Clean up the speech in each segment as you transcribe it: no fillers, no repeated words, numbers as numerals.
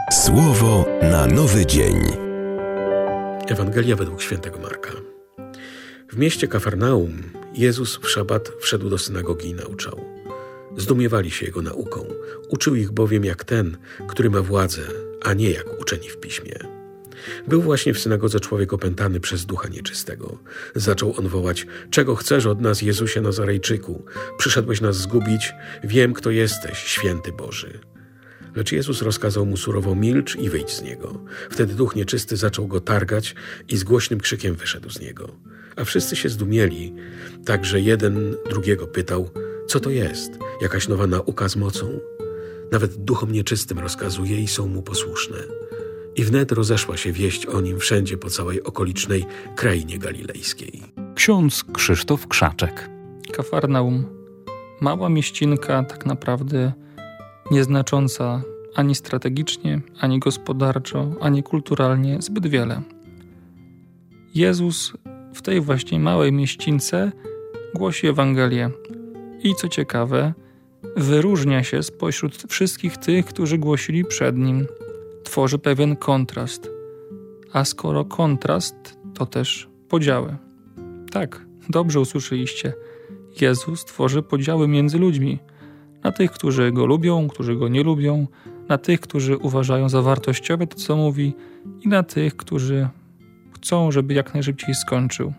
Słowo na nowy dzień. Ewangelia według świętego Marka. W mieście Kafarnaum Jezus w szabat wszedł do synagogi i nauczał. Zdumiewali się Jego nauką. Uczył ich bowiem jak ten, który ma władzę, a nie jak uczeni w piśmie. Był właśnie w synagodze człowiek opętany przez ducha nieczystego. Zaczął on wołać: czego chcesz od nas, Jezusie Nazarejczyku? Przyszedłeś nas zgubić? Wiem, kto jesteś, święty Boży. Lecz Jezus rozkazał mu surowo: milcz i wyjdź z niego. Wtedy duch nieczysty zaczął go targać i z głośnym krzykiem wyszedł z niego. A wszyscy się zdumieli, tak że jeden drugiego pytał: co to jest? Jakaś nowa nauka z mocą? Nawet duchom nieczystym rozkazuje i są mu posłuszne. I wnet rozeszła się wieść o nim wszędzie po całej okolicznej krainie galilejskiej. Ksiądz Krzysztof Krzaczek. Kafarnaum. Mała mieścinka, tak naprawdę nieznacząca ani strategicznie, ani gospodarczo, ani kulturalnie zbyt wiele. Jezus w tej właśnie małej mieścince głosi Ewangelię i co ciekawe, wyróżnia się spośród wszystkich tych, którzy głosili przed nim. Tworzy pewien kontrast. A skoro kontrast, to też podziały. Tak, dobrze usłyszeliście. Jezus tworzy podziały między ludźmi. Na tych, którzy Go lubią, którzy Go nie lubią, na tych, którzy uważają za wartościowe to, co mówi, i na tych, którzy chcą, żeby jak najszybciej skończył.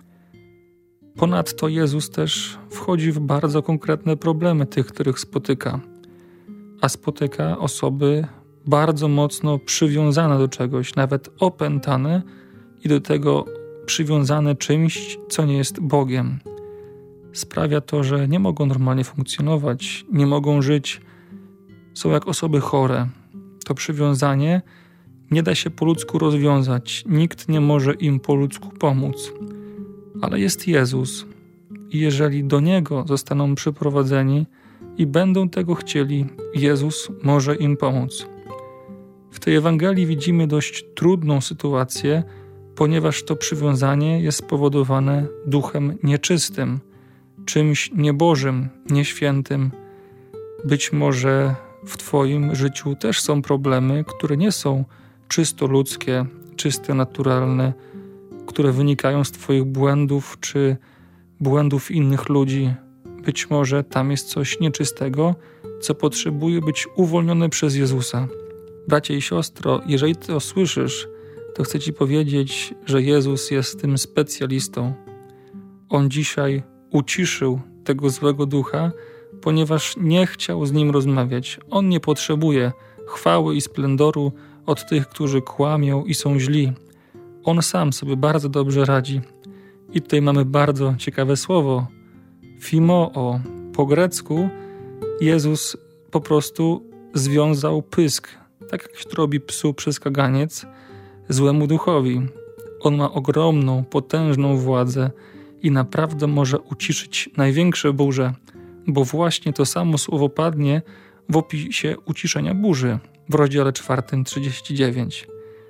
Ponadto Jezus też wchodzi w bardzo konkretne problemy tych, których spotyka. A spotyka osoby bardzo mocno przywiązane do czegoś, nawet opętane i do tego przywiązane czymś, co nie jest Bogiem. Sprawia to, że nie mogą normalnie funkcjonować, nie mogą żyć, są jak osoby chore. To przywiązanie nie da się po ludzku rozwiązać, nikt nie może im po ludzku pomóc. Ale jest Jezus i jeżeli do Niego zostaną przyprowadzeni i będą tego chcieli, Jezus może im pomóc. W tej Ewangelii widzimy dość trudną sytuację, ponieważ to przywiązanie jest spowodowane duchem nieczystym, czymś niebożym, nieświętym. Być może w Twoim życiu też są problemy, które nie są czysto ludzkie, czysto naturalne, które wynikają z Twoich błędów czy błędów innych ludzi. Być może tam jest coś nieczystego, co potrzebuje być uwolnione przez Jezusa. Bracie i siostro, jeżeli to słyszysz, to chcę Ci powiedzieć, że Jezus jest tym specjalistą. On dzisiaj uciszył tego złego ducha, ponieważ nie chciał z nim rozmawiać. On nie potrzebuje chwały i splendoru od tych, którzy kłamią i są źli. On sam sobie bardzo dobrze radzi. I tutaj mamy bardzo ciekawe słowo. Phimoo. Po grecku Jezus po prostu związał pysk, tak jak się to robi psu przez kaganiec, złemu duchowi. On ma ogromną, potężną władzę i naprawdę może uciszyć największe burze, bo właśnie to samo słowo padnie w opisie uciszenia burzy w rozdziale 4:39.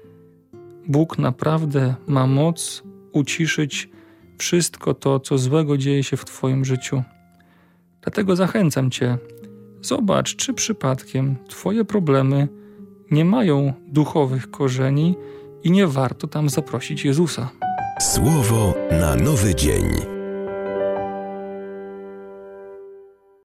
Bóg naprawdę ma moc uciszyć wszystko to, co złego dzieje się w Twoim życiu. Dlatego zachęcam Cię, zobacz, czy przypadkiem Twoje problemy nie mają duchowych korzeni i nie warto tam zaprosić Jezusa. Słowo na nowy dzień.